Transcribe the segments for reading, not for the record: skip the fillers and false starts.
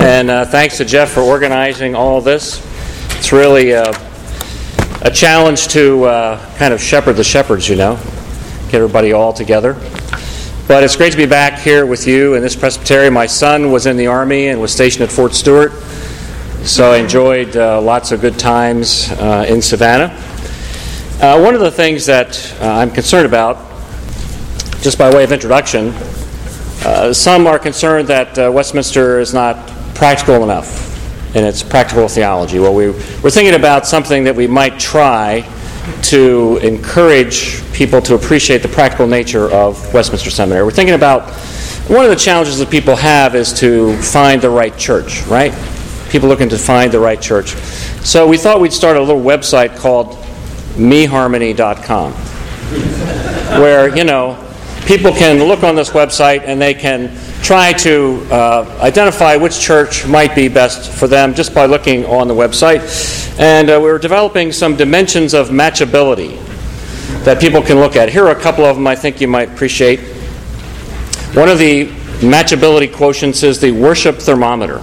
And thanks to Jeff for organizing all this. It's really a challenge to kind of shepherd the shepherds, get everybody all together. But it's great to be back here with you in this presbytery. My son was in the Army and was stationed at Fort Stewart, so I enjoyed lots of good times in Savannah. One of the things that I'm concerned about, just by way of introduction, some are concerned that Westminster is not practical enough in its practical theology. Well, we're thinking about something that we might try to encourage people to appreciate the practical nature of Westminster Seminary. We're thinking about one of the challenges that people have is to find the right church, right? People looking to find the right church. So we thought we'd start a little website called meharmony.com where, people can look on this website and they can try to identify which church might be best for them just by looking on the website. And we're developing some dimensions of matchability that people can look at. Here are a couple of them I think you might appreciate. One of the matchability quotients is the worship thermometer.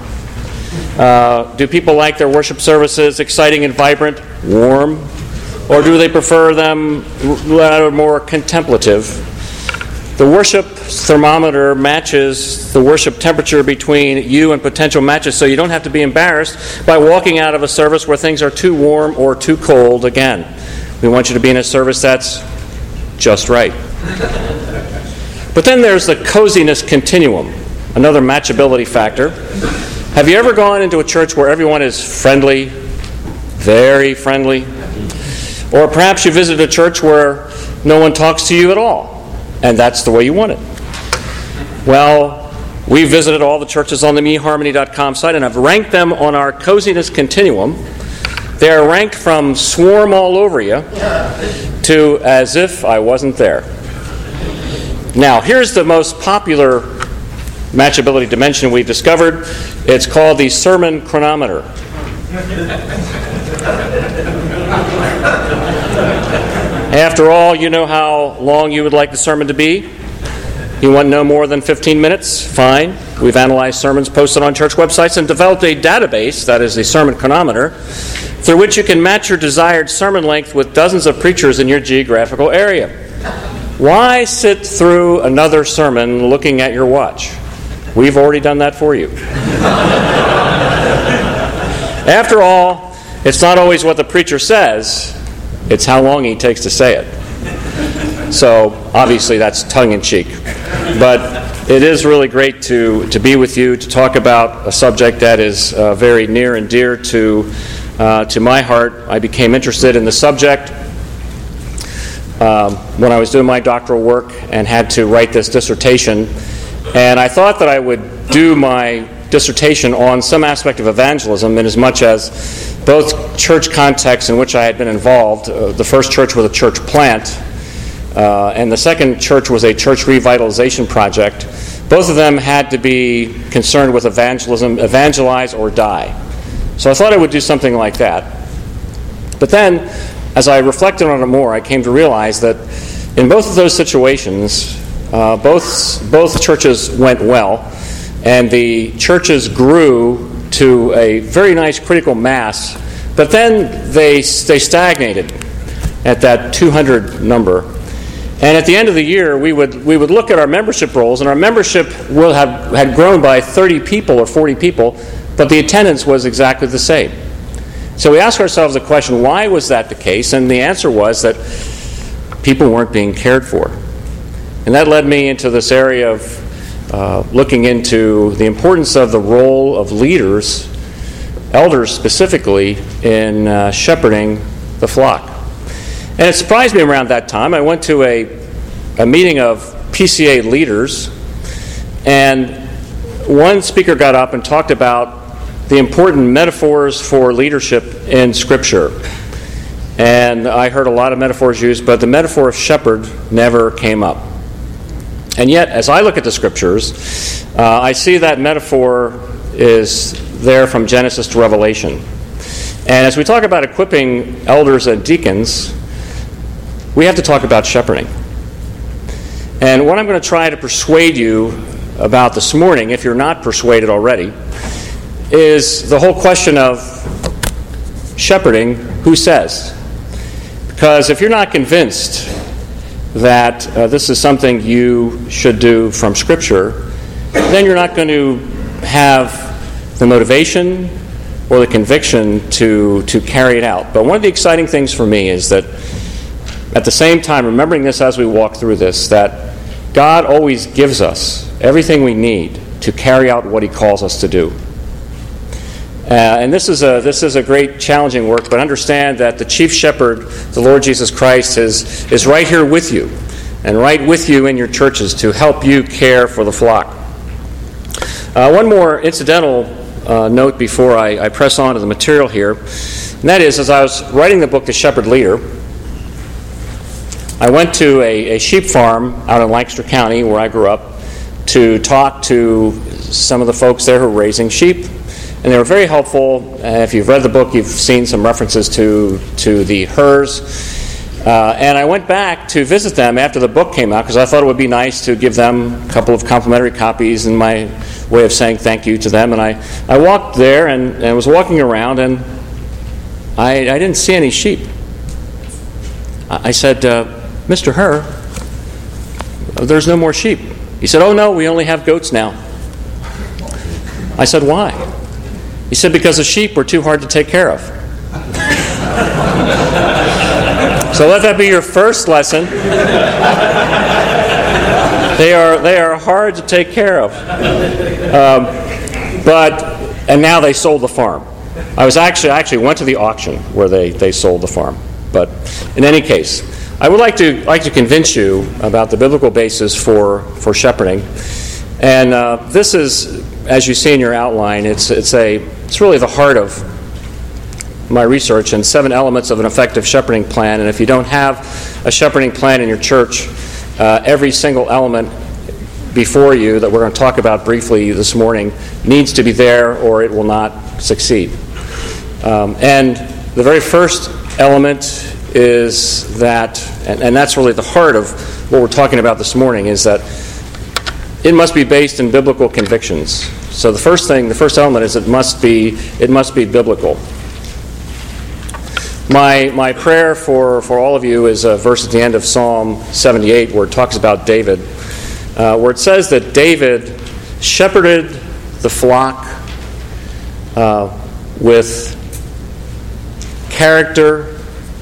Do people like their worship services exciting and vibrant, warm, or do they prefer them more contemplative? The worship thermometer matches the worship temperature between you and potential matches, so you don't have to be embarrassed by walking out of a service where things are too warm or too cold. Again, we want you to be in a service that's just right. But then there's the coziness continuum, another matchability factor. Have you ever gone into a church where everyone is friendly, very friendly? Or perhaps you visited a church where no one talks to you at all, and that's the way you want it. Well, we visited all the churches on the meharmony.com site, and I've ranked them on our coziness continuum. They are ranked from swarm all over you to as if I wasn't there. Now, here's the most popular matchability dimension we've discovered. It's called the sermon chronometer. After all, you know how long you would like the sermon to be? You want no more than 15 minutes? Fine. We've analyzed sermons posted on church websites and developed a database, that is the sermon chronometer, through which you can match your desired sermon length with dozens of preachers in your geographical area. Why sit through another sermon looking at your watch? We've already done that for you. After all, it's not always what the preacher says, it's how long he takes to say it. So, obviously, that's tongue-in-cheek. But it is really great to be with you, to talk about a subject that is very near and dear to my heart. I became interested in the subject when I was doing my doctoral work and had to write this dissertation. And I thought that I would do my dissertation on some aspect of evangelism in as much as both church contexts in which I had been involved. The first church was a church plant, and the second church was a church revitalization project. Both of them had to be concerned with evangelism, evangelize or die. So I thought I would do something like that. But then, as I reflected on it more, I came to realize that in both of those situations, both churches went well, and the churches grew to a very nice critical mass, but then they stagnated at that 200 number. And at the end of the year, we would look at our membership rolls, and our membership had grown by 30 people or 40 people, but the attendance was exactly the same. So we asked ourselves the question, why was that the case? And the answer was that people weren't being cared for. And that led me into this area of looking into the importance of the role of leaders, elders specifically, in shepherding the flock. And it surprised me around that time. I went to a meeting of PCA leaders, and one speaker got up and talked about the important metaphors for leadership in Scripture. And I heard a lot of metaphors used, but the metaphor of shepherd never came up. And yet, as I look at the Scriptures, I see that metaphor is there from Genesis to Revelation. And as we talk about equipping elders and deacons, we have to talk about shepherding. And what I'm going to try to persuade you about this morning, if you're not persuaded already, is the whole question of shepherding, who says? Because if you're not convinced that this is something you should do from Scripture, then you're not going to have the motivation or the conviction to carry it out. But one of the exciting things for me is that at the same time, remembering this as we walk through this, that God always gives us everything we need to carry out what He calls us to do. And this is a great challenging work, but understand that the chief shepherd, the Lord Jesus Christ, is right here with you, and right with you in your churches to help you care for the flock. One more incidental note before I press on to the material here, and that is, as I was writing the book, The Shepherd Leader, I went to a sheep farm out in Lancaster County, where I grew up, to talk to some of the folks there who were raising sheep. And they were very helpful. If you've read the book, you've seen some references to the hers. And I went back to visit them after the book came out because I thought it would be nice to give them a couple of complimentary copies in my way of saying thank you to them. And I walked there and was walking around, and I didn't see any sheep. I said, Mr. Herr, there's no more sheep. He said, oh no, we only have goats now. I said, why? He said, because the sheep were too hard to take care of. So let that be your first lesson. They are hard to take care of. And now they sold the farm. I actually went to the auction where they sold the farm. But in any case, I would like to convince you about the biblical basis for shepherding. And this is, as you see in your outline, it's really the heart of my research and 7 elements of an effective shepherding plan. And if you don't have a shepherding plan in your church, every single element before you that we're going to talk about briefly this morning needs to be there, or it will not succeed. And the very first element is that, and that's really the heart of what we're talking about this morning, is that it must be based in biblical convictions. So the first element is it must be biblical. My prayer for all of you is a verse at the end of Psalm 78 where it talks about David, where it says that David shepherded the flock with character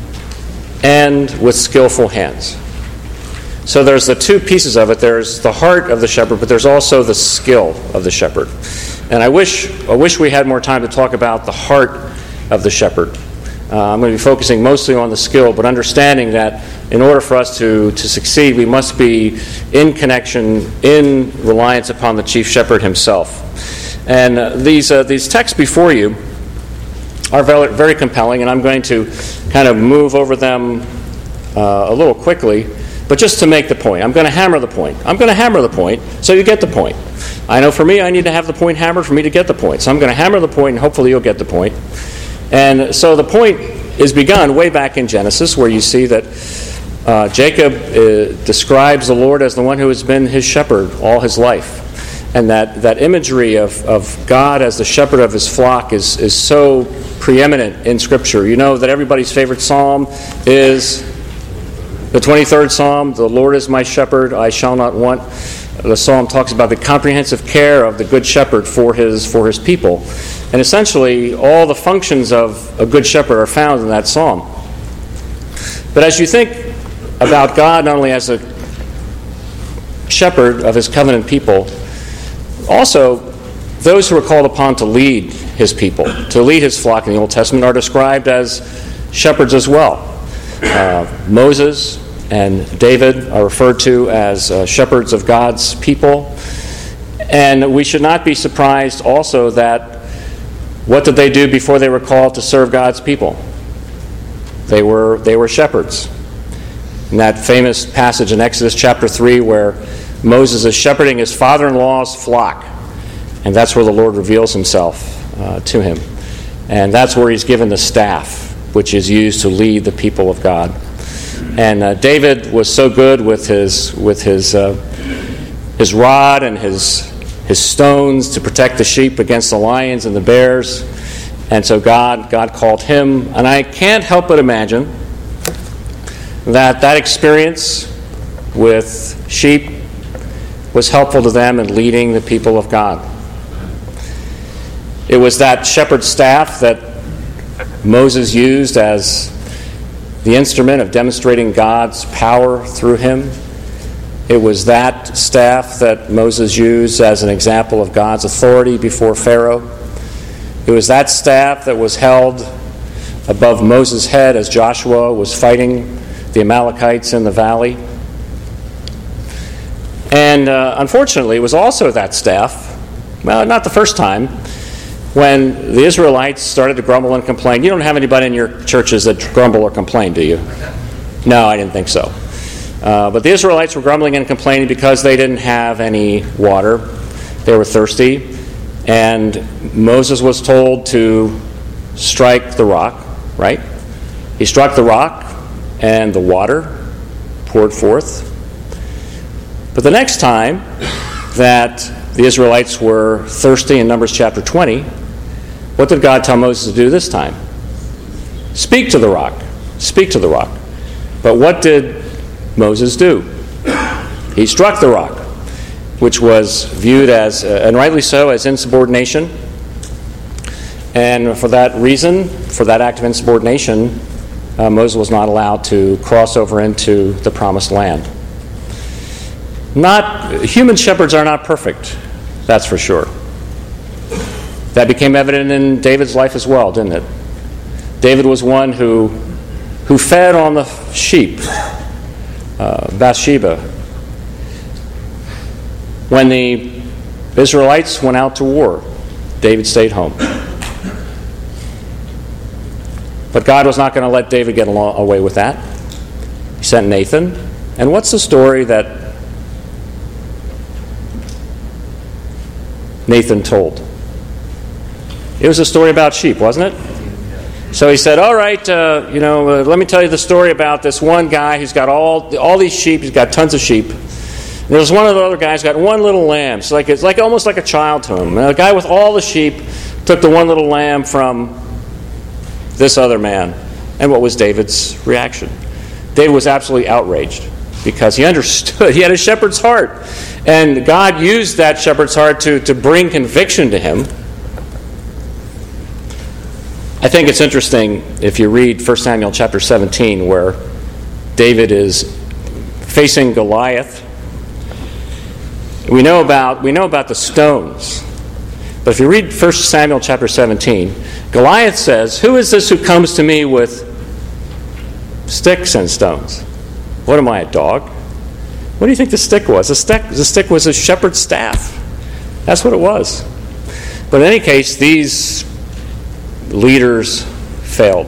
and with skillful hands. So there's the two pieces of it. There's the heart of the shepherd, but there's also the skill of the shepherd. And I wish we had more time to talk about the heart of the shepherd. I'm going to be focusing mostly on the skill, but understanding that in order for us to succeed, we must be in connection, in reliance upon the chief shepherd himself. And these texts before you are very, very compelling, and I'm going to kind of move over them a little quickly. But just to make the point, I'm going to hammer the point. I'm going to hammer the point so you get the point. I know for me, I need to have the point hammered for me to get the point. So I'm going to hammer the point, and hopefully you'll get the point. And so the point is begun way back in Genesis, where you see that Jacob describes the Lord as the one who has been his shepherd all his life. And that imagery of God as the shepherd of his flock is so preeminent in Scripture. You know that everybody's favorite psalm is the 23rd Psalm, the Lord is my shepherd, I shall not want. The psalm talks about the comprehensive care of the good shepherd for his people. And essentially, all the functions of a good shepherd are found in that psalm. But as you think about God not only as a shepherd of his covenant people, also those who are called upon to lead his people, to lead his flock in the Old Testament, are described as shepherds as well. Moses and David are referred to as shepherds of God's people. And we should not be surprised also that what did they do before they were called to serve God's people? They were shepherds. In that famous passage in Exodus chapter 3 where Moses is shepherding his father-in-law's flock, and that's where the Lord reveals himself to him. And that's where he's given the staff, which is used to lead the people of God. And David was so good with his rod and his his stones to protect the sheep against the lions and the bears. And so God called him. And I can't help but imagine that experience with sheep was helpful to them in leading the people of God. It was that shepherd's staff that Moses used as the instrument of demonstrating God's power through him. It was that staff that Moses used as an example of God's authority before Pharaoh. It was that staff that was held above Moses' head as Joshua was fighting the Amalekites in the valley. And unfortunately, it was also that staff, well, not the first time, when the Israelites started to grumble and complain. You don't have anybody in your churches that grumble or complain, do you? No, I didn't think so. But the Israelites were grumbling and complaining because they didn't have any water. They were thirsty. And Moses was told to strike the rock, right? He struck the rock, and the water poured forth. But the next time that the Israelites were thirsty in Numbers chapter 20, what did God tell Moses to do this time? Speak to the rock. Speak to the rock. But what did Moses do? He struck the rock, which was viewed as, and rightly so, as insubordination. And for that reason, for that act of insubordination, Moses was not allowed to cross over into the promised land. Human shepherds are not perfect, that's for sure. That became evident in David's life as well, didn't it? David was one who fed on the sheep, Bathsheba. When the Israelites went out to war, David stayed home. But God was not going to let David get away with that. He sent Nathan. And what's the story that Nathan told? It was a story about sheep, wasn't it? So he said, all right, let me tell you the story about this one guy who's got all these sheep. He's got tons of sheep. And there's one of the other guys got one little lamb. So it's like almost like a child to him. And the guy with all the sheep took the one little lamb from this other man. And what was David's reaction? David was absolutely outraged because he understood. He had a shepherd's heart. And God used that shepherd's heart to bring conviction to him. I think it's interesting if you read 1 Samuel chapter 17, where David is facing Goliath. We know about the stones. But if you read 1 Samuel chapter 17, Goliath says, "Who is this who comes to me with sticks and stones? What am I, a dog?" What do you think the stick was? The stick was a shepherd's staff. That's what it was. But in any case, these leaders failed.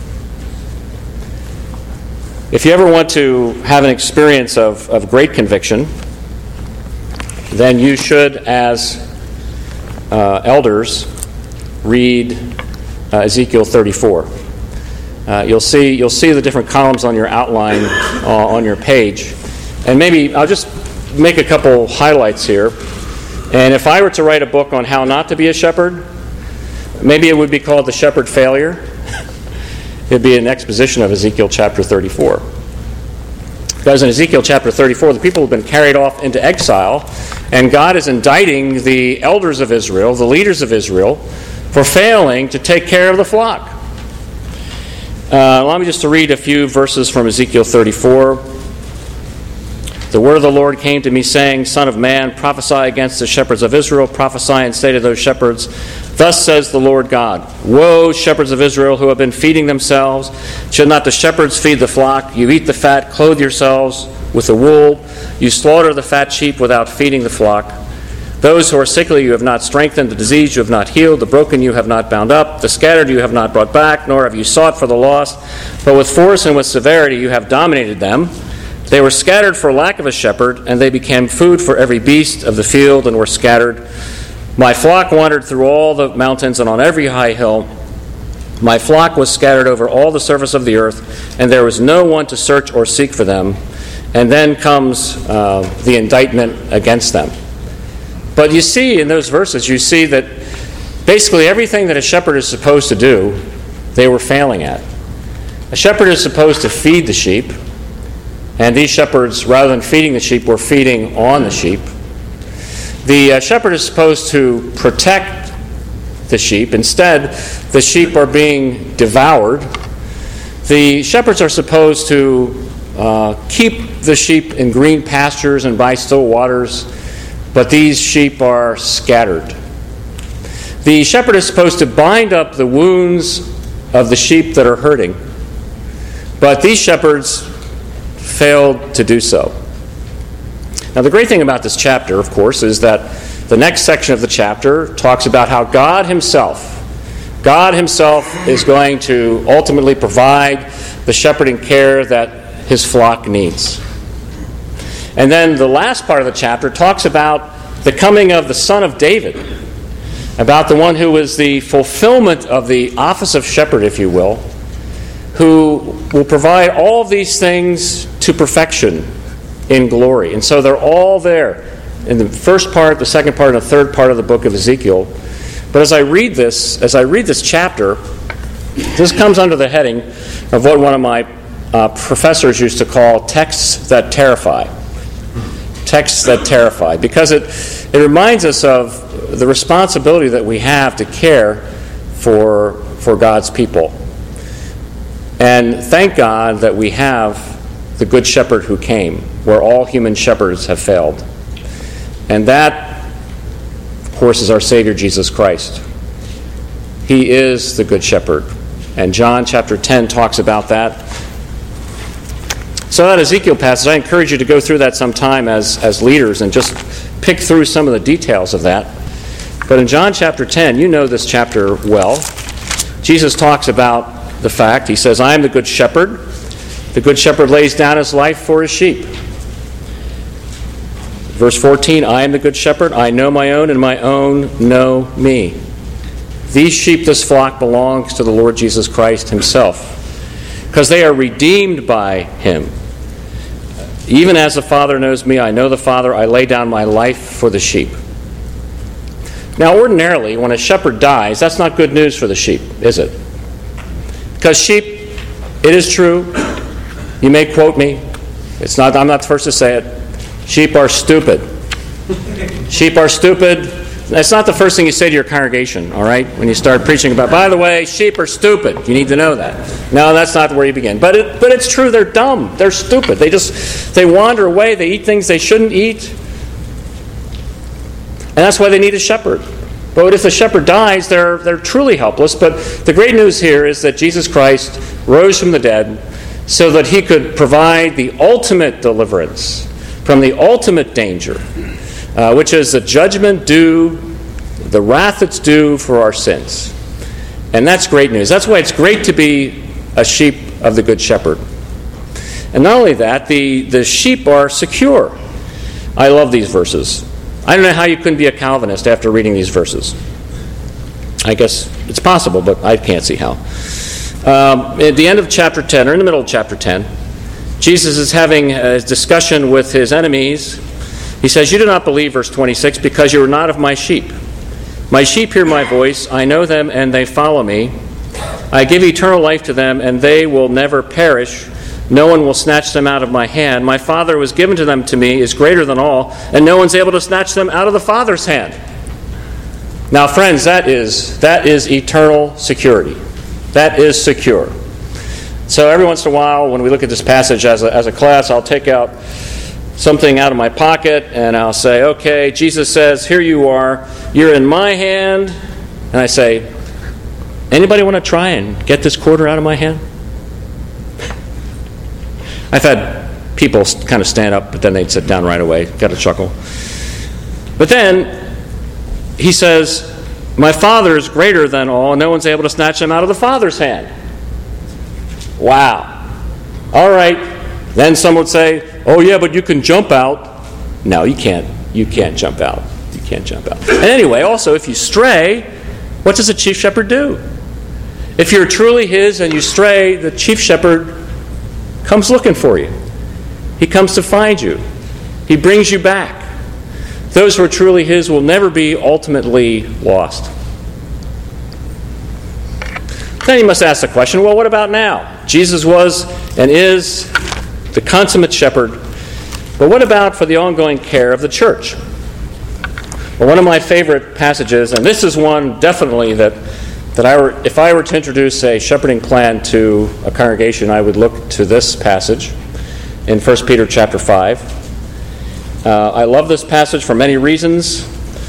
If you ever want to have an experience of great conviction, then you should, as elders, read Ezekiel 34. You'll see the different columns on your outline on your page. And maybe I'll just make a couple highlights here. And if I were to write a book on how not to be a shepherd, maybe it would be called The Shepherd Failure. It'd be an exposition of Ezekiel chapter 34. Because in Ezekiel chapter 34, the people have been carried off into exile, and God is indicting the elders of Israel, the leaders of Israel, for failing to take care of the flock. Allow me just to read a few verses from Ezekiel 34. The word of the Lord came to me, saying, Son of man, prophesy against the shepherds of Israel. Prophesy and say to those shepherds, Thus says the Lord God, Woe, shepherds of Israel, who have been feeding themselves. Should not the shepherds feed the flock? You eat the fat, clothe yourselves with the wool. You slaughter the fat sheep without feeding the flock. Those who are sickly you have not strengthened, the diseased you have not healed, the broken you have not bound up, the scattered you have not brought back, nor have you sought for the lost. But with force and with severity you have dominated them. They were scattered for lack of a shepherd, and they became food for every beast of the field and were scattered. My flock wandered through all the mountains and on every high hill. My flock was scattered over all the surface of the earth, and there was no one to search or seek for them. And then comes the indictment against them. But you see in those verses, you see that basically everything that a shepherd is supposed to do, they were failing at. A shepherd is supposed to feed the sheep, and these shepherds, rather than feeding the sheep, were feeding on the sheep. The shepherd is supposed to protect the sheep. Instead, the sheep are being devoured. The shepherds are supposed to keep the sheep in green pastures and by still waters, but these sheep are scattered. The shepherd is supposed to bind up the wounds of the sheep that are hurting, but these shepherds failed to do so. Now, the great thing about this chapter, of course, is that the next section of the chapter talks about how God Himself is going to ultimately provide the shepherding care that His flock needs. And then the last part of the chapter talks about the coming of the Son of David, about the one who is the fulfillment of the office of shepherd, if you will, who will provide all of these things to perfection in glory. And so they're all there in the first part, the second part, and the third part of the book of Ezekiel. But as I read this chapter, this comes under the heading of what one of my professors used to call texts that terrify. Texts that terrify, because it reminds us of the responsibility that we have to care for God's people. And thank God that we have the Good Shepherd who came, where all human shepherds have failed. And that, of course, is our Savior Jesus Christ. He is the Good Shepherd. And John chapter 10 talks about that. So that Ezekiel passage, I encourage you to go through that sometime as leaders and just pick through some of the details of that. But in John chapter 10, you know this chapter well. Jesus talks about the fact, he says, I am the Good Shepherd. The Good Shepherd lays down his life for his sheep. Verse 14, I am the Good Shepherd. I know my own, and my own know me. These sheep, this flock, belongs to the Lord Jesus Christ Himself, because they are redeemed by Him. Even as the Father knows me, I know the Father. I lay down my life for the sheep. Now, ordinarily, when a shepherd dies, that's not good news for the sheep, is it? Because sheep, it is true, you may quote me, I'm not the first to say it, sheep are stupid. Sheep are stupid. That's not the first thing you say to your congregation, all right? When you start preaching about, by the way, sheep are stupid. You need to know that. No, that's not where you begin. But it's true, they're dumb. They're stupid. They wander away. They eat things they shouldn't eat. And that's why they need a shepherd. But if the shepherd dies, they're truly helpless. But the great news here is that Jesus Christ rose from the dead so that He could provide the ultimate deliverance from the ultimate danger, which is the judgment due, the wrath that's due for our sins. And that's great news. That's why it's great to be a sheep of the Good Shepherd. And not only that, the sheep are secure. I love these verses. I don't know how you couldn't be a Calvinist after reading these verses. I guess it's possible, but I can't see how. At the end of chapter 10, or in the middle of chapter 10, Jesus is having a discussion with His enemies. He says, you do not believe, verse 26, because you are not of my sheep. My sheep hear my voice. I know them, and they follow me. I give eternal life to them, and they will never perish. No one will snatch them out of my hand. My Father who has given to them to me is greater than all, and no one's able to snatch them out of the Father's hand. Now, friends, that is eternal security. That is secure. So every once in a while, when we look at this passage as a class, I'll take out something out of my pocket, and I'll say, okay, Jesus says, here you are, you're in my hand. And I say, anybody want to try and get this quarter out of my hand? I've had people kind of stand up, but then they'd sit down right away. Got a chuckle. But then he says, my Father is greater than all, and no one's able to snatch them out of the Father's hand. Wow. All right. Then some would say, oh yeah, but you can jump out. No, you can't. You can't jump out. You can't jump out. And anyway, also, if you stray, what does the chief shepherd do? If you're truly his and you stray, the chief shepherd comes looking for you. He comes to find you. He brings you back. those who are truly his will never be ultimately lost. Then you must ask the question, well, what about now? Jesus was and is the consummate shepherd, but what about for the ongoing care of the church? Well, one of my favorite passages, and this is one definitely that if I were to introduce a shepherding plan to a congregation, I would look to this passage in 1 Peter chapter 5. I love this passage for many reasons.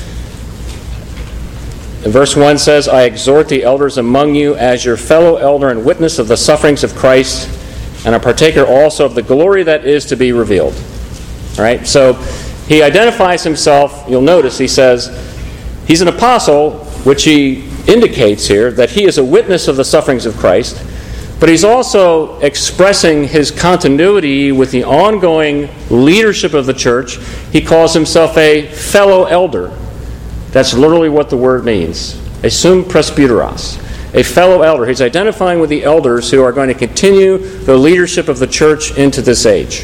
And verse 1 says, I exhort the elders among you as your fellow elder and witness of the sufferings of Christ, and a partaker also of the glory that is to be revealed. All right, so he identifies himself. You'll notice he says he's an apostle, which he indicates here that he is a witness of the sufferings of Christ, but he's also expressing his continuity with the ongoing leadership of the church. He calls himself a fellow elder. That's literally what the word means. A sum presbyteros, a fellow elder. He's identifying with the elders who are going to continue the leadership of the church into this age.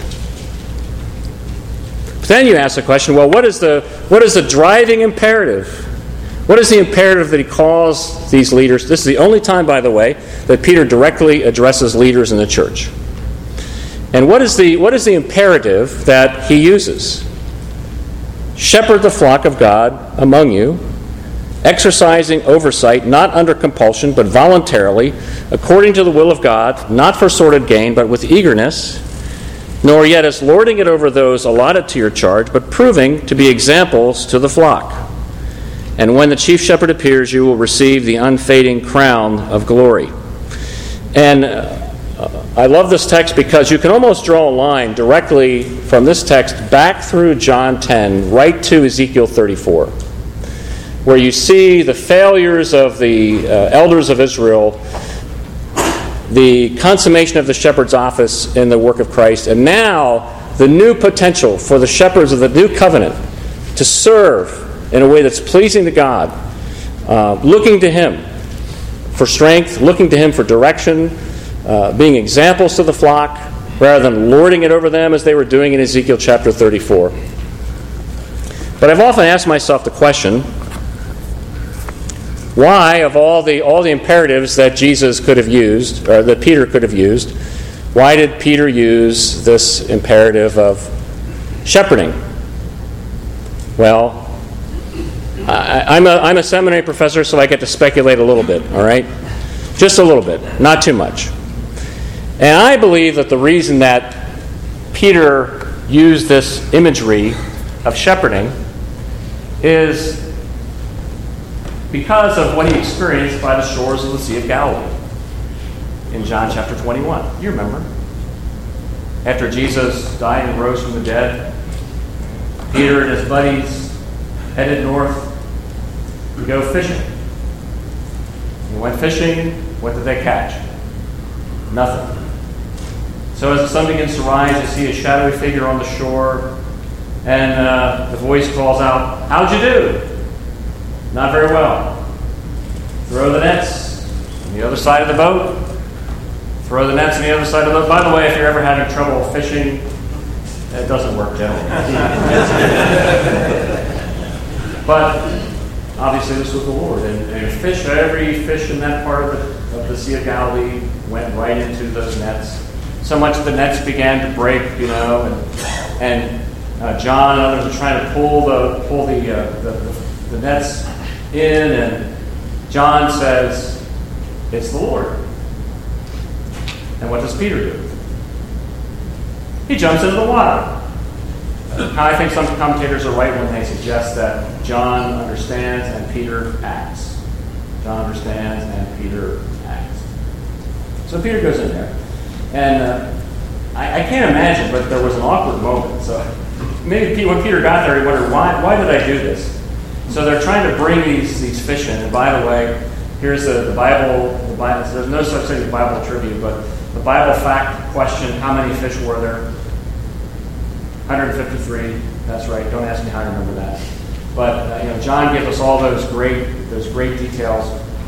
But then you ask the question, well, what is the driving imperative? What is the imperative that he calls these leaders? This is the only time, by the way, that Peter directly addresses leaders in the church. And what is the imperative that he uses? Shepherd the flock of God among you, exercising oversight, not under compulsion, but voluntarily, according to the will of God, not for sordid gain, but with eagerness, nor yet as lording it over those allotted to your charge, but proving to be examples to the flock. And when the chief shepherd appears, you will receive the unfading crown of glory. And I love this text because you can almost draw a line directly from this text back through John 10, right to Ezekiel 34, where you see the failures of the elders of Israel, the consummation of the shepherd's office in the work of Christ, and now the new potential for the shepherds of the new covenant to serve in a way that's pleasing to God, looking to him for strength, looking to him for direction, being examples to the flock rather than lording it over them as they were doing in Ezekiel chapter 34. But I've often asked myself the question, why, of all the imperatives that Jesus could have used, or that Peter could have used, why did Peter use this imperative of shepherding? Well, I'm a seminary professor, so I get to speculate a little bit, all right? Just a little bit, not too much. And I believe that the reason that Peter used this imagery of shepherding is because of what he experienced by the shores of the Sea of Galilee in John chapter 21. You remember. After Jesus died and rose from the dead, Peter and his buddies headed north to go fishing. They went fishing. What did they catch? Nothing. So as the sun begins to rise, you see a shadowy figure on the shore, and the voice calls out, "How'd you do?" "Not very well." "Throw the nets on the other side of the boat." Throw the nets on the other side of the boat. By the way, if you're ever having trouble fishing, it doesn't work generally. But obviously this was the Lord. And every fish in that part of the Sea of Galilee went right into those nets. So much the nets began to break, and John and others are trying to pull the nets in, and John says, "It's the Lord." And what does Peter do? He jumps into the water. Now, I think some commentators are right when they suggest that John understands and Peter acts. John understands and Peter acts. So Peter goes in there. And I can't imagine, but there was an awkward moment. So maybe when Peter got there, he wondered, why did I do this? So they're trying to bring these fish in. And by the way, here's the Bible. So there's no such thing as Bible trivia, but the Bible fact question, how many fish were there? 153. That's right. Don't ask me how I remember that. But John gives us all those great details.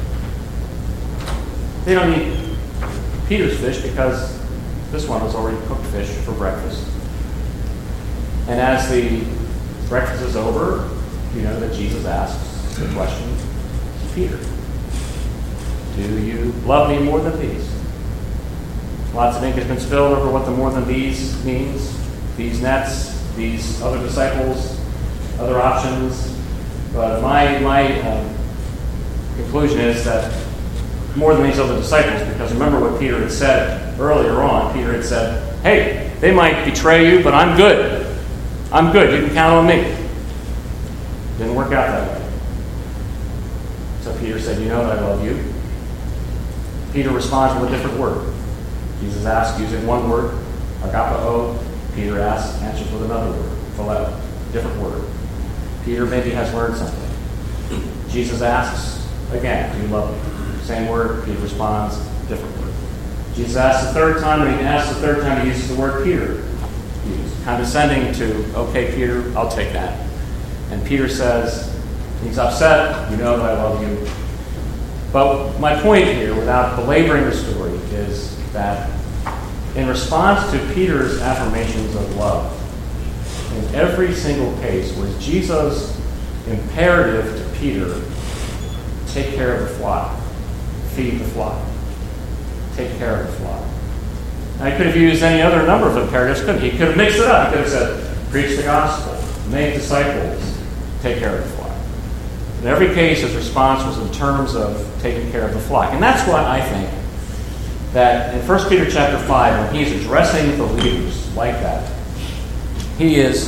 They don't need Peter's fish because this one was already cooked fish for breakfast. And as the breakfast is over, you know that Jesus asks the question to Peter. Do you love me more than these? Lots of ink has been spilled over what the more than these means. These nets, these other disciples, other options. But my conclusion is that more than these other disciples, because remember what Peter had said earlier on. Peter had said, hey, they might betray you, but I'm good. I'm good. You can count on me. Didn't work out that way. So Peter said, you know that I love you. Peter responds with a different word. Jesus asks using one word, agapao. Peter answers with another word, phileo, different word. Peter maybe has learned something. Jesus asks again, do you love me? Same word. Peter responds, different word. Jesus asks the third time, and he asks the third time, he uses the word Peter. He's condescending to, okay, Peter, I'll take that. And Peter says, he's upset, you know that I love you. But my point here, without belaboring the story, is that in response to Peter's affirmations of love, in every single case was Jesus' imperative to Peter, take care of the flock, feed the flock, take care of the flock. Now, he could have used any other number of imperatives, couldn't he? He could have mixed it up. He could have said, preach the gospel, make disciples, take care of the flock. In every case, his response was in terms of taking care of the flock. And that's why I think that in 1 Peter chapter 5, when he's addressing the leaders like that, he is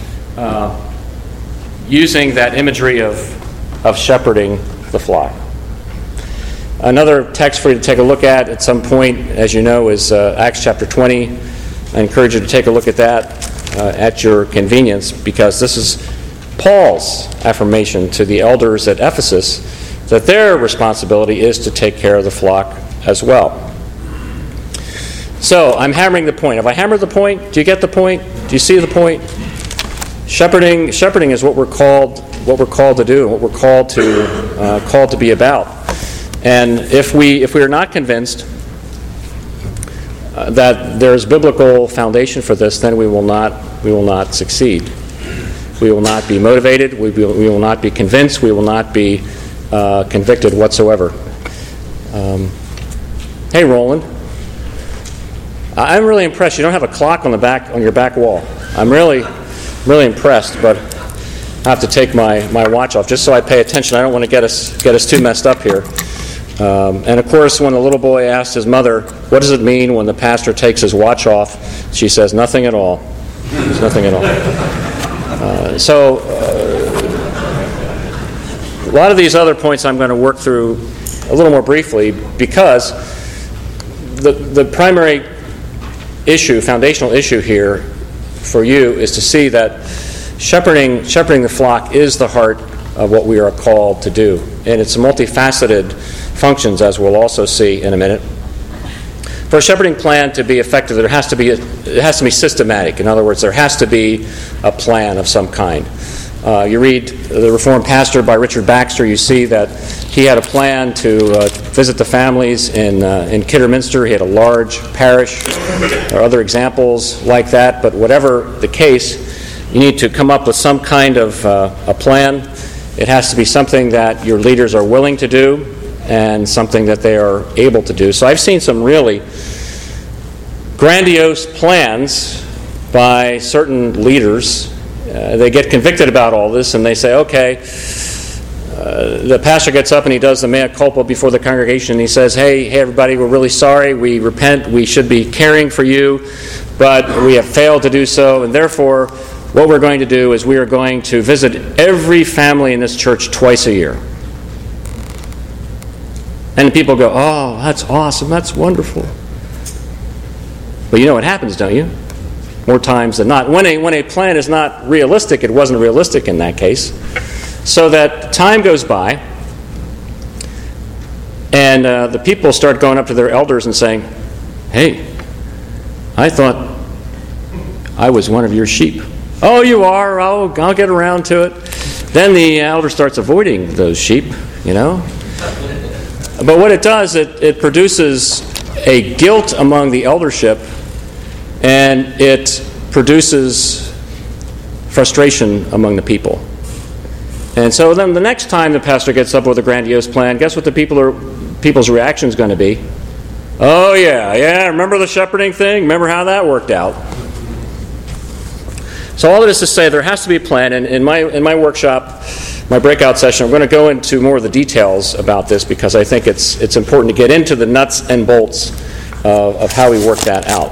using that imagery of shepherding the flock. Another text for you to take a look at some point, as you know, is Acts chapter 20. I encourage you to take a look at that at your convenience, because this is Paul's affirmation to the elders at Ephesus that their responsibility is to take care of the flock as well. So I'm hammering the point. Have I hammered the point? Do you get the point? Do you see the point? Shepherding is what we're called to do, what we're called to be about. And if we are not convinced that there is biblical foundation for this, then we will not succeed. We will not be motivated. We will not be convinced. We will not be convicted whatsoever. Hey, Roland. I'm really impressed. You don't have a clock on your back wall. I'm really impressed, but I have to take my watch off just so I pay attention. I don't want to get us too messed up here. And of course, when the little boy asked his mother, "What does it mean when the pastor takes his watch off?" she says, "Nothing at all. There's nothing at all." So a lot of these other points I'm going to work through a little more briefly, because the primary issue, foundational issue here for you, is to see that shepherding the flock is the heart of what we are called to do, and it's multifaceted functions, as we'll also see in a minute. For a shepherding plan to be effective, it has to be systematic. In other words, there has to be a plan of some kind. You read The Reformed Pastor by Richard Baxter, you see that he had a plan to visit the families in Kidderminster. He had a large parish. There are other examples like that, but whatever the case, you need to come up with some kind of a plan. It has to be something that your leaders are willing to do and something that they are able to do. So I've seen some really grandiose plans by certain leaders. They get convicted about all this, and they say, okay, the pastor gets up and he does the mea culpa before the congregation, and he says, hey everybody, we're really sorry, we repent, we should be caring for you, but we have failed to do so, and therefore what we're going to do is we are going to visit every family in this church twice a year. And people go, oh, that's awesome, that's wonderful. But you know what happens, don't you? More times than not. When a plan is not realistic, it wasn't realistic in that case. So that time goes by, and the people start going up to their elders and saying, hey, I thought I was one of your sheep. Oh, you are? Oh, I'll get around to it. Then the elder starts avoiding those sheep, you know. But what it does, it produces a guilt among the eldership, and it produces frustration among the people. And so then the next time the pastor gets up with a grandiose plan, guess what the people's reaction is going to be? Oh, yeah, remember the shepherding thing? Remember how that worked out? So all of this to say there has to be a plan. And in my workshop, my breakout session, I'm going to go into more of the details about this because I think it's important to get into the nuts and bolts of how we work that out.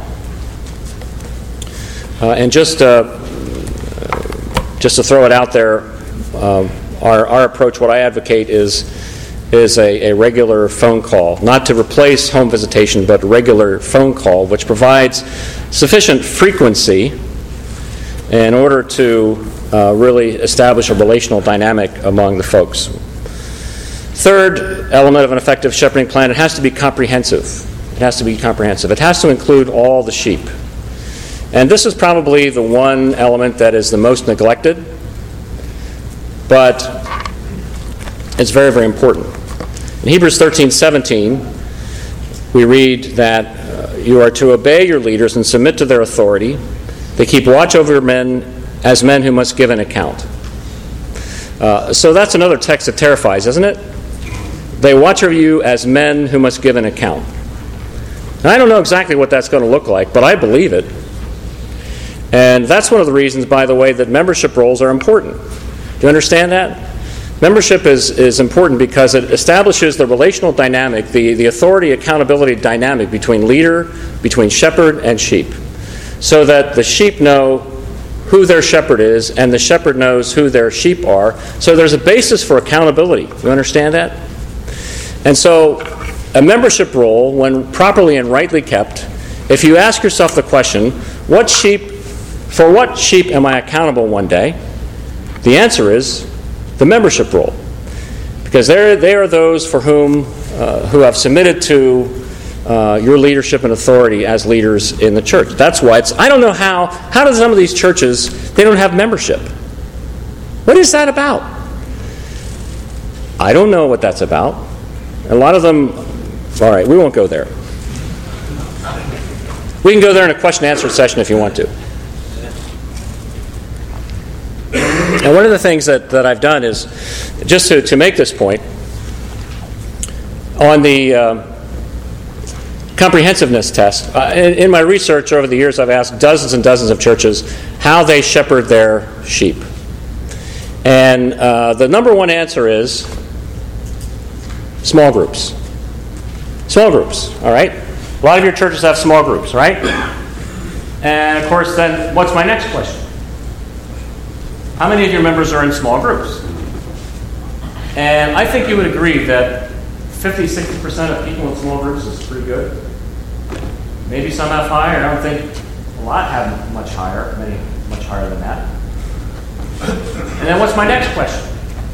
And just to throw it out there, our approach, what I advocate is a regular phone call, not to replace home visitation, but regular phone call, which provides sufficient frequency in order to really establish a relational dynamic among the folks. Third element of an effective shepherding plan, it has to be comprehensive. It has to be comprehensive. It has to include all the sheep. And this is probably the one element that is the most neglected, but it's very, very important. In Hebrews 13:17, we read that you are to obey your leaders and submit to their authority. They keep watch over men as men who must give an account. So that's another text that terrifies, isn't it? They watch over you as men who must give an account. And I don't know exactly what that's going to look like, but I believe it. And that's one of the reasons, by the way, that membership roles are important. Do you understand that? Membership is important because it establishes the relational dynamic, the authority accountability dynamic between leader, between shepherd and sheep, so that the sheep know who their shepherd is and the shepherd knows who their sheep are. So there's a basis for accountability. You understand that? And so a membership role, when properly and rightly kept, if you ask yourself the question, for what sheep am I accountable one day? The answer is the membership role. Because they are those for whom who have submitted to your leadership and authority as leaders in the church. That's why I don't know how do some of these churches, they don't have membership? What is that about? I don't know what that's about. A lot of them, all right, we won't go there. We can go there in a question and answer session if you want to. And one of the things that I've done is, just to make this point, on the comprehensiveness test, in my research over the years I've asked dozens and dozens of churches how they shepherd their sheep. And the number one answer is small groups. Small groups, all right? A lot of your churches have small groups, right? And of course then, what's my next question? How many of your members are in small groups? And I think you would agree that 50-60% of people in small groups is pretty good. Maybe some have higher. I don't think a lot have much higher than that. And then what's my next question?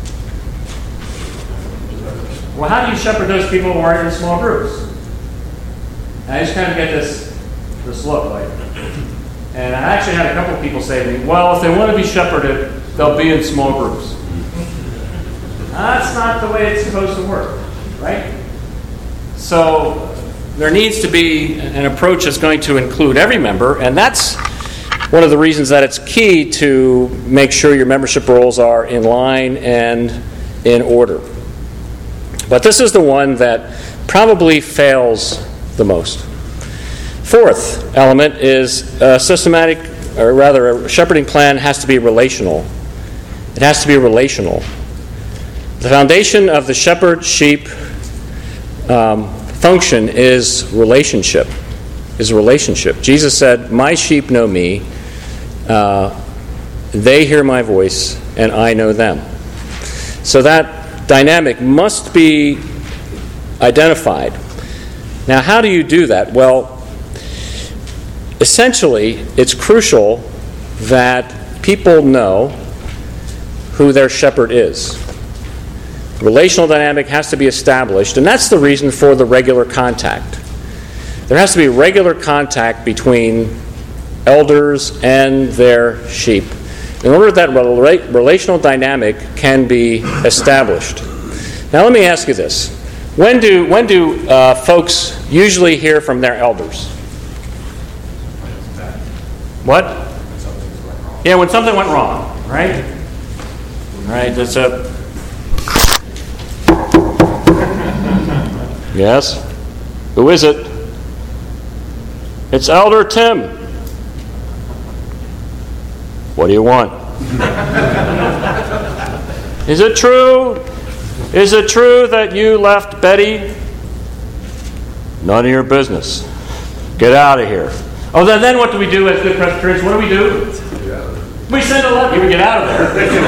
Well, how do you shepherd those people who are in small groups? And I just kind of get this look like, and I actually had a couple of people say to me, well, if they want to be shepherded, they'll be in small groups. That's not the way it's supposed to work, right? So there needs to be an approach that's going to include every member, and that's one of the reasons that it's key to make sure your membership roles are in line and in order. But this is the one that probably fails the most. Fourth element is a shepherding plan has to be relational. It has to be relational. The foundation of the shepherd-sheep function is relationship. Jesus said, "My sheep know me, they hear my voice, and I know them." So that dynamic must be identified. Now, how do you do that? Well, essentially, it's crucial that people know who their shepherd is. Relational dynamic has to be established, and that's the reason for the regular contact. There has to be regular contact between elders and their sheep in order that relational dynamic can be established. Now let me ask you this. When do folks usually hear from their elders? What? Yeah, when something went wrong. right? All right, that's a... Yes? Who is it? It's Elder Tim. What do you want? Is it true? Is it true that you left Betty? None of your business. Get out of here. Oh, then what do we do as good Presbyterians? What do? We send a letter. You would get out of there.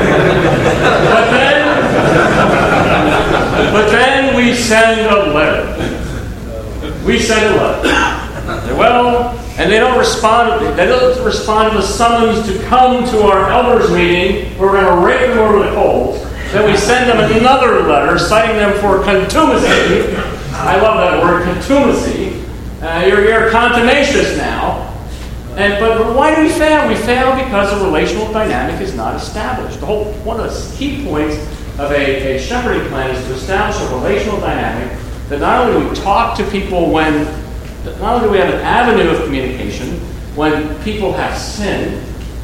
but then we send a letter. We send a letter. Well, and they don't respond. They don't respond to the summons to come to our elders meeting. We're going to rake them over the coals. Then we send them another letter citing them for contumacy. I love that word, contumacy. You're contumacious now. But why do we fail? We fail because a relational dynamic is not established. One of the key points of a shepherding plan is to establish a relational dynamic that not only do we talk to people not only do we have an avenue of communication when people have sinned,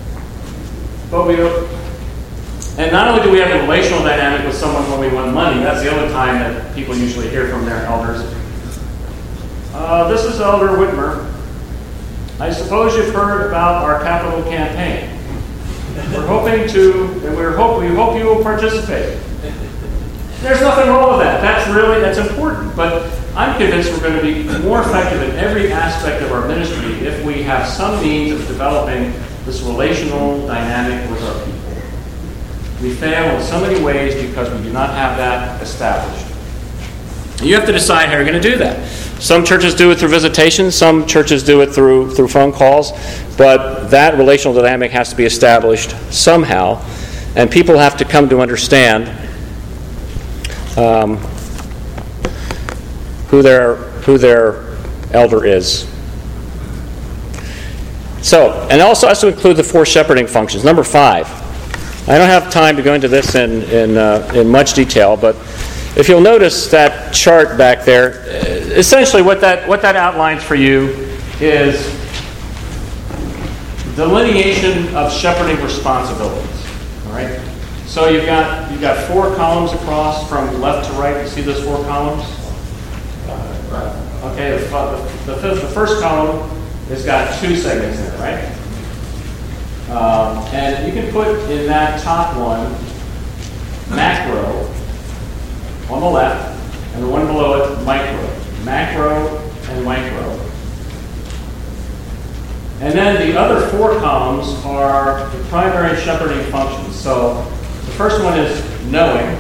and not only do we have a relational dynamic with someone when we want money, that's the other time that people usually hear from their elders. This is Elder Whitmer. I suppose you've heard about our capital campaign. We hope you will participate. There's nothing wrong with that. That's important. But I'm convinced we're going to be more effective in every aspect of our ministry if we have some means of developing this relational dynamic with our people. We fail in so many ways because we do not have that established. You have to decide how you're going to do that. Some churches do it through visitation. Some churches do it through phone calls. But that relational dynamic has to be established somehow. And people have to come to understand who their elder is. So, and it also has to include the 4 shepherding functions. Number 5. I don't have time to go into this in much detail, but if you'll notice that chart back there, essentially what that outlines for you is delineation of shepherding responsibilities. All right. So you've got 4 columns across from left to right. You see those 4 columns? Okay. The first column has got 2 segments in it, right? And you can put in that top one macro on the left, and the one below it micro. Macro and micro. And then the other 4 columns are the primary shepherding functions. So the first one is knowing,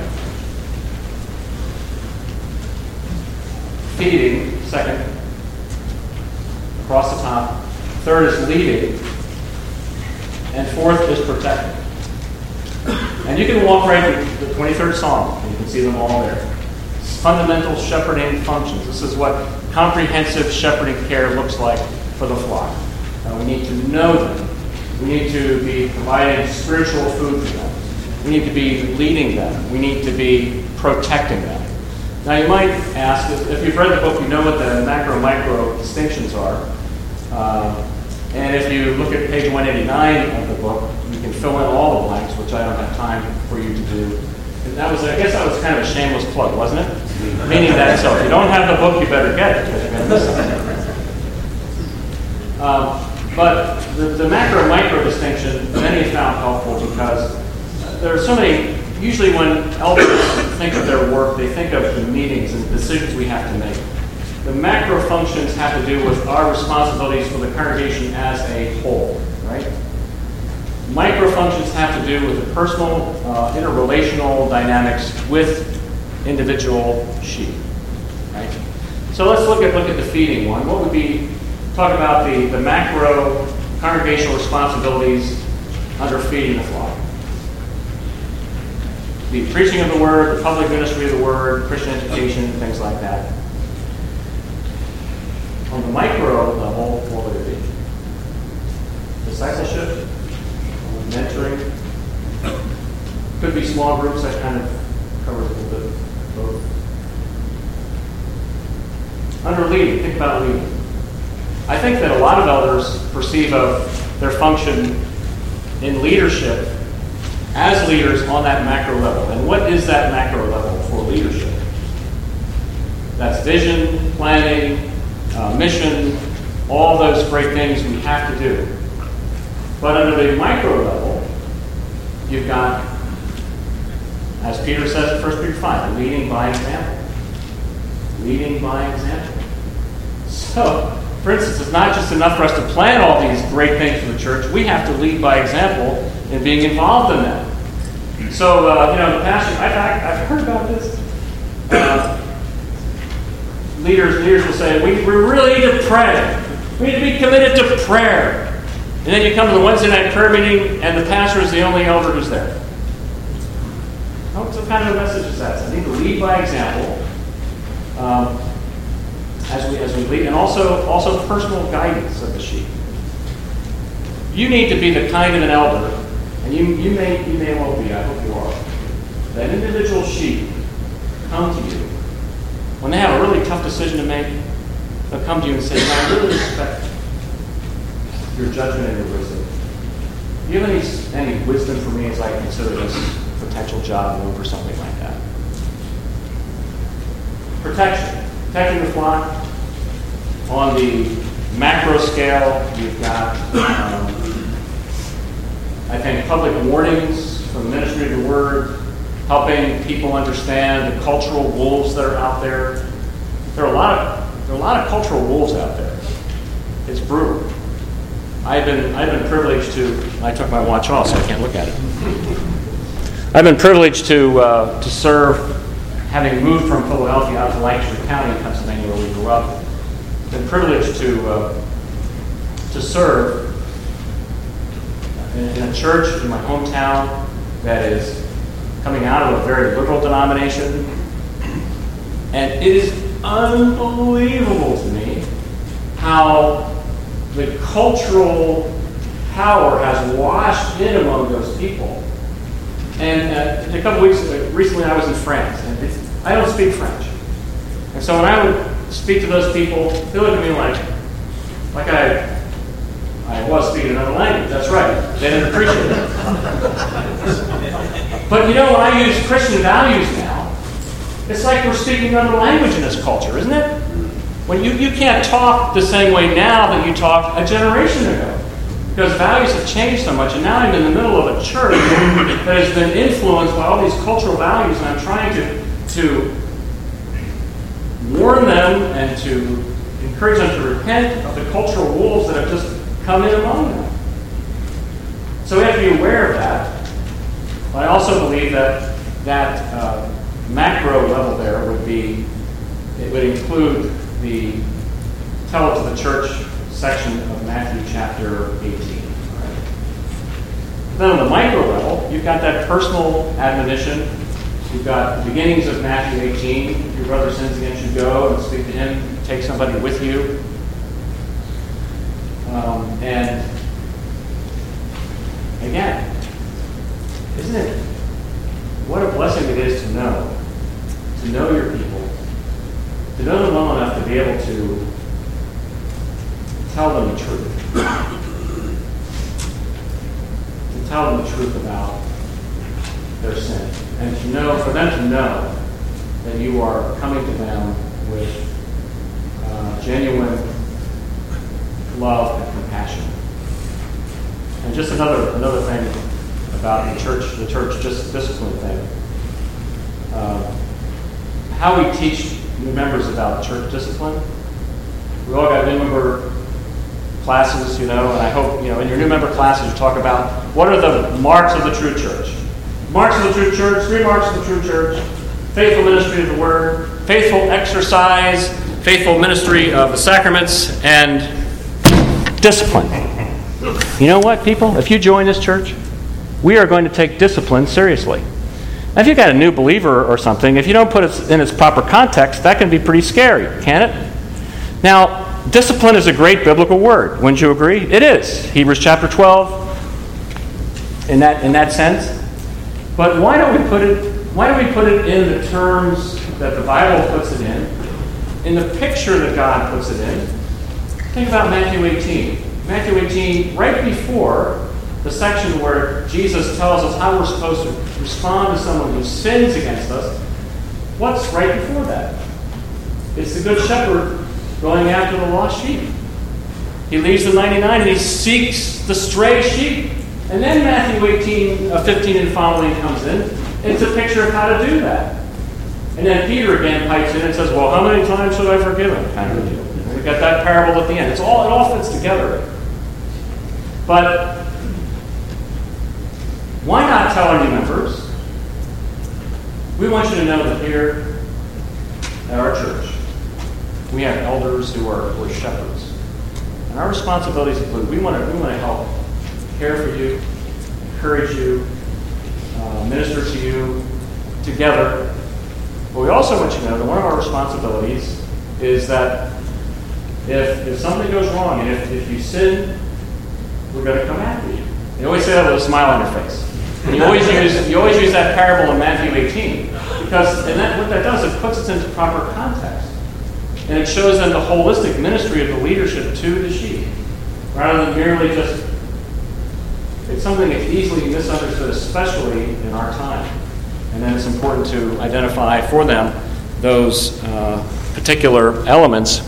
feeding, second, across the top. Third is leading. And 4th is protecting. And you can walk right through the 23rd Psalm, and you can see them all there. It's fundamental shepherding functions. This is what comprehensive shepherding care looks like for the flock. We need to know them. We need to be providing spiritual food for them. We need to be leading them. We need to be protecting them. Now you might ask, if you've read the book, you know what the macro-micro distinctions are. And if you look at page 189 of the book, you can fill in all the blanks, which I don't have time for you to do. And I guess that was kind of a shameless plug, wasn't it? Meaning that, so if you don't have the book, you better get it, because you're going to miss it. But the macro-micro distinction, many have found helpful because there are so many, usually when elders think of their work, they think of the meetings and decisions we have to make. The macro functions have to do with our responsibilities for the congregation as a whole, right? Micro functions have to do with the personal, interrelational dynamics with individual sheep, right? So let's look at the feeding one. What would be, talk about the macro congregational responsibilities under feeding the flock. The preaching of the word, the public ministry of the word, Christian education, things like that. On the micro level, what would it be? Discipleship, mentoring. Could be small groups, that kind of covers a little bit of both. Under leading, think about leading. I think that a lot of elders perceive of their function in leadership as leaders on that macro level. And what is that macro level for leadership? That's vision, planning, mission, all those great things we have to do. But under the micro level, you've got, as Peter says in 1 Peter 5, leading by example. Leading by example. So, for instance, it's not just enough for us to plan all these great things for the church. We have to lead by example in being involved in them. So, the pastor, I've heard about this. Leaders will say, we really need to pray. We need to be committed to prayer. And then you come to the Wednesday night prayer meeting, and the pastor is the only elder who's there. What kind of a message is that? So I need to lead by example as we lead, and also personal guidance of the sheep. You need to be the kind of an elder, and you may well be, I hope you are, that individual sheep come to you when they have a really tough decision to make. They'll come to you and say, I really respect your judgment and your wisdom. Do you have any wisdom for me as I consider this potential job move or something like that? Protecting the flock. On the macro scale, you've got, I think, public warnings from the ministry of the word, helping people understand the cultural wolves that are out there. There are a lot of cultural wolves out there. It's brutal. I've been privileged to. I took my watch off, so I can't look at it. I've been privileged to serve, having moved from Philadelphia out to Lancaster County in Pennsylvania, where we grew up. Been privileged to serve in a church in my hometown that is coming out of a very liberal denomination, and it is unbelievable to me how the cultural power has washed in among those people. And a couple weeks ago, recently I was in France, and I don't speak French. And so when I would speak to those people, they look at me like I was speaking another language. That's right. They didn't appreciate it. But when I use Christian values now, it's like we're speaking another language in this culture, isn't it? When you can't talk the same way now that you talked a generation ago. Because values have changed so much, and now I'm in the middle of a church that has been influenced by all these cultural values, and I'm trying to warn them and to encourage them to repent of the cultural wolves that have just come in among them. So we have to be aware of that. But I also believe that macro level there would include the tell it to the church section of Matthew chapter 18. Right? Then on the micro level, you've got that personal admonition. You've got the beginnings of Matthew 18. If your brother sins against you, go and speak to him. Take somebody with you. And again, isn't it what a blessing it is to know your people, to know them well enough to be able to tell them the truth, to tell them the truth about their sin, and for them to know that you are coming to them with genuine love and compassion. And just another thing about the church discipline thing. How we teach new members about church discipline. We all got new member classes, and I hope, in your new member classes you talk about what are the marks of the true church. Marks of the true church, 3 marks of the true church: faithful ministry of the word, faithful exercise, faithful ministry of the sacraments, and discipline. You know what, people? If you join this church, we are going to take discipline seriously. Now, if you've got a new believer or something, if you don't put it in its proper context, that can be pretty scary, can't it? Now, discipline is a great biblical word. Wouldn't you agree? It is. Hebrews chapter 12, in that sense. But why don't we put it in the terms that the Bible puts it in the picture that God puts it in? Think about Matthew 18. Matthew 18, right before the section where Jesus tells us how we're supposed to respond to someone who sins against us, what's right before that? It's the Good Shepherd going after the lost sheep. He leaves the 99 and he seeks the stray sheep. And then Matthew 15 and following comes in. It's a picture of how to do that. And then Peter again pipes in and says, well, how many times should I forgive him? Kind of a deal. We've got that parable at the end. It all fits together. But why not tell our new members? We want you to know that here at our church, we have elders who are shepherds. And our responsibilities include, we want to help care for you, encourage you, minister to you together. But we also want you to know that one of our responsibilities is that if something goes wrong and if you sin, we're going to come after you. You always say that with a smile on your face. And you always use that parable in Matthew 18 because what that does, it puts it into proper context. And it shows them the holistic ministry of the leadership to the sheep, rather than merely just, it's something that's easily misunderstood, especially in our time. And then it's important to identify for them those particular elements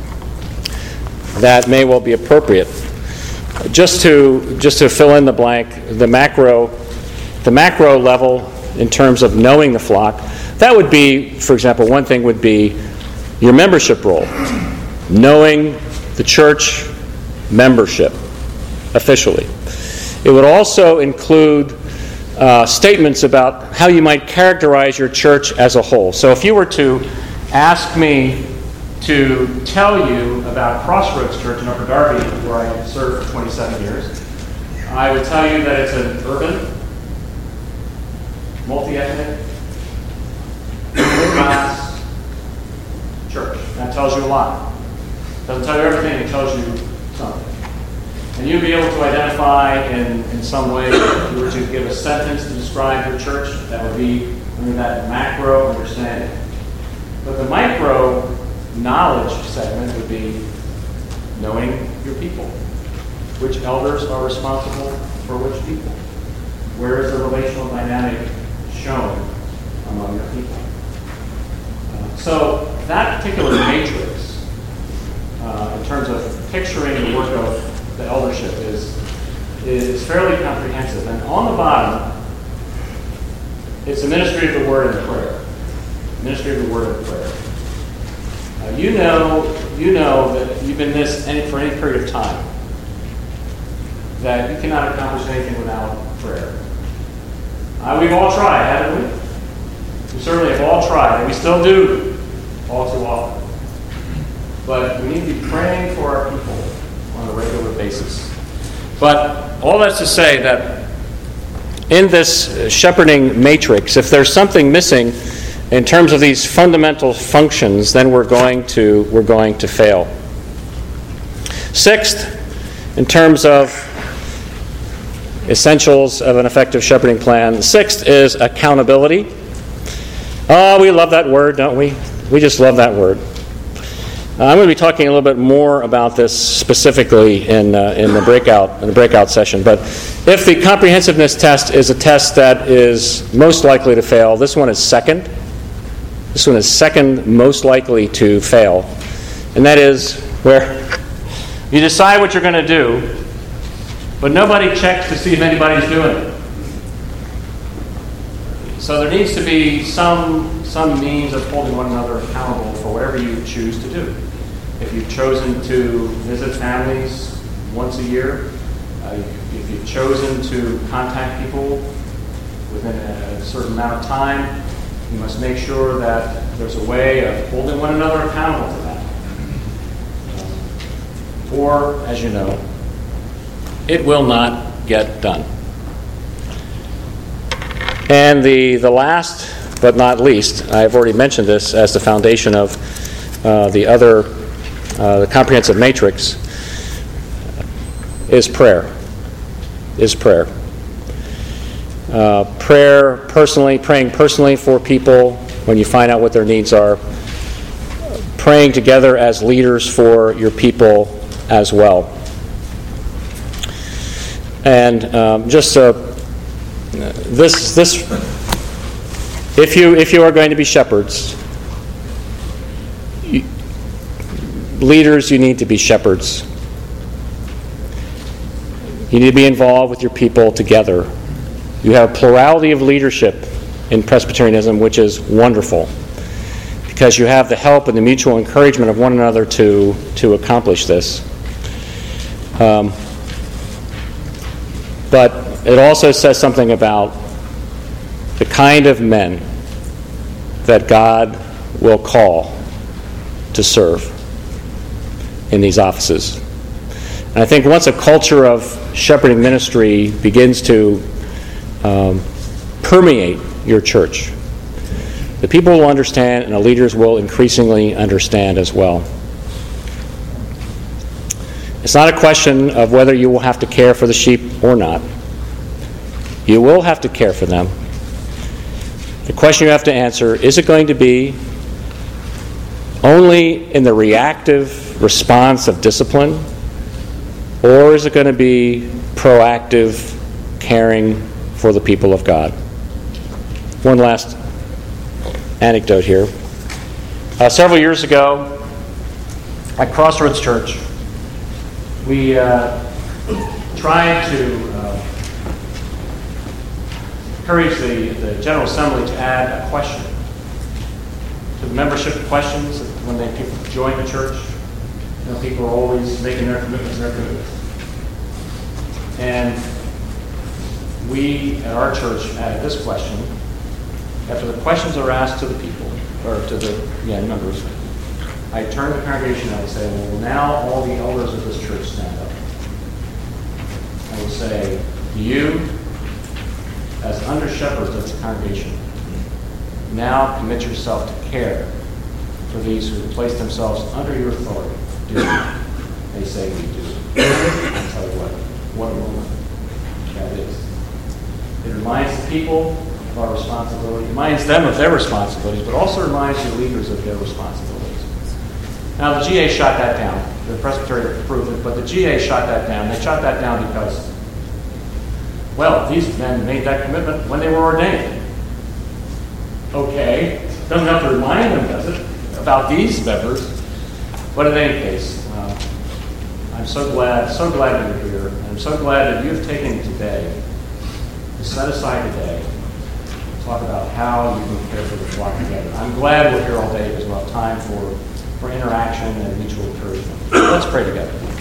that may well be appropriate. Just to fill in the blank, the macro level in terms of knowing the flock, that would be, for example, one thing would be your membership role, knowing the church membership officially. It would also include statements about how you might characterize your church as a whole. So if you were to ask me to tell you about Crossroads Church in Upper Darby, where I served for 27 years, I would tell you that it's an urban, multi-ethnic, middle-class church. That tells you a lot. It doesn't tell you everything, it tells you something. And you'll be able to identify in some way, if you were to give a sentence to describe your church, that would be under that macro understanding. But the micro knowledge segment would be knowing your people. Which elders are responsible for which people? Where is the relational dynamic shown among your people? So that particular matrix, in terms of picturing the work of the eldership, is fairly comprehensive. And on the bottom, it's the ministry of the word and prayer. Ministry of the word and prayer. You know that you've been this for any period of time, that you cannot accomplish anything without prayer. We've all tried, haven't we? We certainly have all tried, and we still do all too often. But we need to be praying for our people on a regular basis. But all that's to say that in this shepherding matrix, if there's something missing in terms of these fundamental functions, then we're going to fail. Sixth, in terms of essentials of an effective shepherding plan, sixth is accountability. Oh, we love that word, don't we? We just love that word. I'm going to be talking a little bit more about this specifically in the breakout session. But if the comprehensiveness test is a test that is most likely to fail, this one is second. This one is second most likely to fail. And that is where you decide what you're going to do, but nobody checks to see if anybody's doing it. So there needs to be some means of holding one another accountable for whatever you choose to do. If you've chosen to visit families once a year, if you've chosen to contact people within a certain amount of time, you must make sure that there's a way of holding one another accountable to that. Or, as you know, it will not get done. And the last but not least, I've already mentioned this as the foundation of the comprehensive matrix, is prayer. Praying personally for people when you find out what their needs are. Praying together as leaders for your people as well. And if you are going to be shepherds, leaders, you need to be shepherds. You need to be involved with your people together. You have a plurality of leadership in Presbyterianism, which is wonderful, because you have the help and the mutual encouragement of one another to accomplish this. But it also says something about the kind of men that God will call to serve in these offices. And I think once a culture of shepherding ministry begins to permeate your church, the people will understand, and the leaders will increasingly understand as well. It's not a question of whether you will have to care for the sheep or not. You will have to care for them. The question you have to answer, is it going to be only in the reactive response of discipline, or is it going to be proactive caring for the people of God? One last anecdote here. Several years ago, at Crossroads Church, we tried to encourage the General Assembly to add a question to the membership questions when people join the church. You know, people are always making their commitments. And we, at our church, added this question. After the questions are asked to the people, or to the members, I turn to the congregation and I would say, well, now all the elders of this church stand up. I would say, you, as under shepherds of the congregation, now commit yourself to care for these who place themselves under your authority. Do they say we do? I'll tell you what a moment that is. It reminds the people of our responsibility. It reminds them of their responsibilities, but also reminds the leaders of their responsibilities. Now, the GA shot that down. The Presbytery approved it, but the GA shot that down. They shot that down because, well, these men made that commitment when they were ordained. Okay. Doesn't have to remind them, does it, about these members? But in any case, I'm so glad that you're here. And I'm so glad that you've taken today to set aside today to talk about how you can care for the flock together. I'm glad we're here all day because we'll have time for interaction and mutual encouragement. Let's pray together.